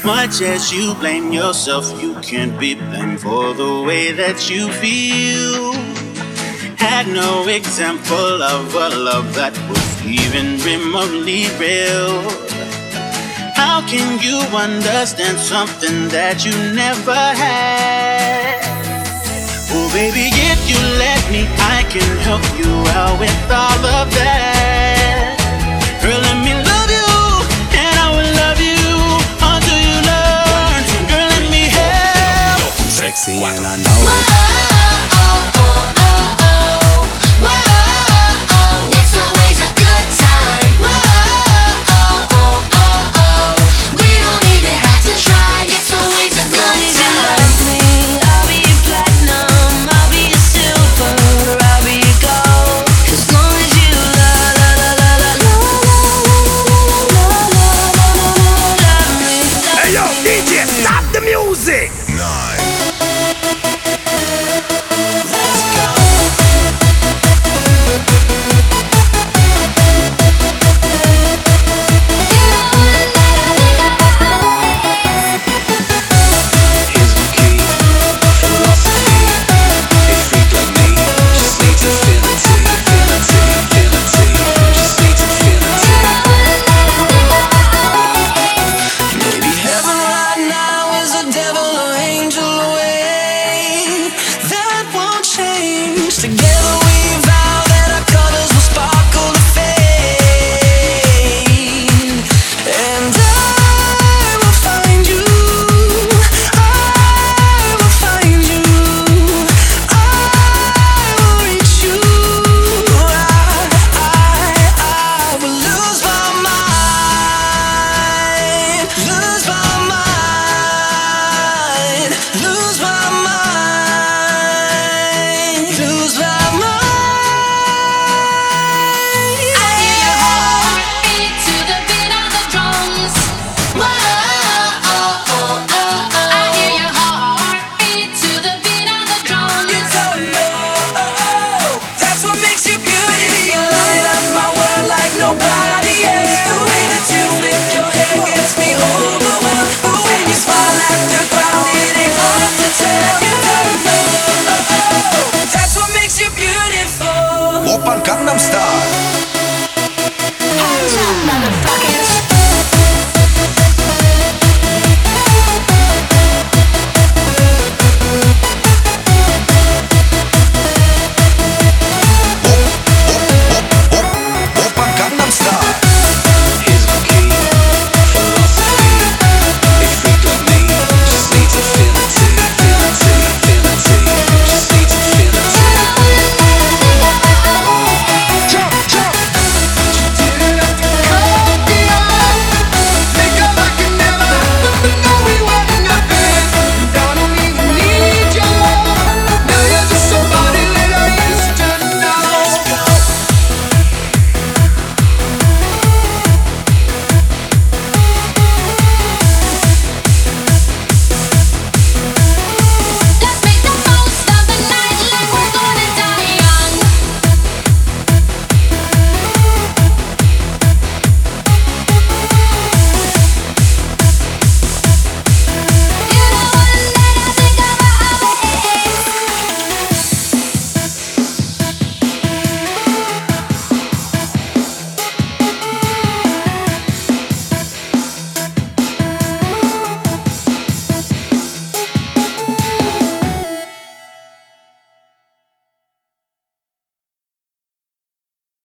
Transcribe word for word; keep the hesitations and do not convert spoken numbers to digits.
Much as you blame yourself, you can't be blamed for the way that you feel. Had no example of a love that was even remotely real. How can you understand something that you never had? Oh baby, if you let me, I can help you out with all of that. Girl, let me love you, and I will love you until you learn. Girl, let me help. Sexy and I know it. Lose